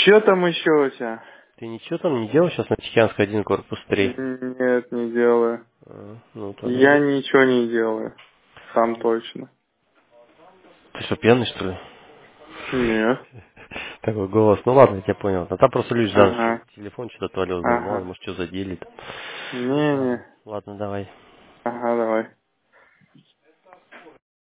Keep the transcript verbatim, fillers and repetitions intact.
Че там еще у тебя? Ты ничего там не делал сейчас на Тихоянской один, корпус три? Нет, не делаю. А, ну, тогда... Я ничего не делаю. Сам точно. Ты что, пьяный, что ли? Нет. Такой голос. Ну ладно, я тебя понял. А там просто Люч за ночь Ага. телефон что-то отвалил, думаю, мало ли, Ага. может, что задели там. Ладно, Не-не. ладно, давай. Ага, давай.